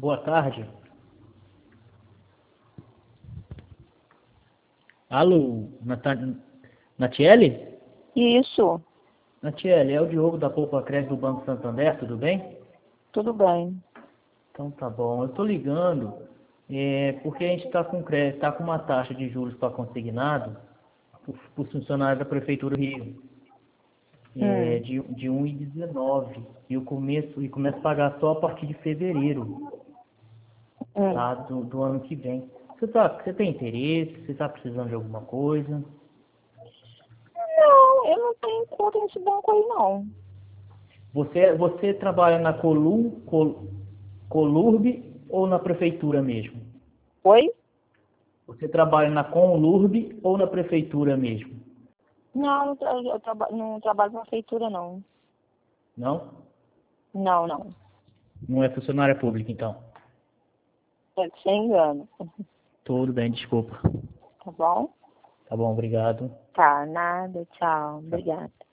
Boa tarde. Alô, Natiele? Isso, Natiele, é o Diogo da Poupa Crédito do Banco Santander, tudo bem? tudo bem. Então tá bom. Eu tô ligando porque a gente está com crédito, tá com uma taxa de juros para consignado por funcionário da Prefeitura do Rio, Hum, de 1,19 e começa a pagar só a partir de fevereiro, hum. tá? Do ano que vem. Você tem interesse? Você está precisando de alguma coisa? Não, eu não tenho conta nesse banco aí, não. Você trabalha na Colurb ou na prefeitura mesmo? Oi? Você trabalha na Conlurb ou na prefeitura mesmo? Não, não trabalho na prefeitura, não. Não? Não, não. Não é funcionária pública, então. É sem engano. Tudo bem, desculpa. Tá bom? Tá bom, obrigado. Tá, nada, tchau. Obrigada.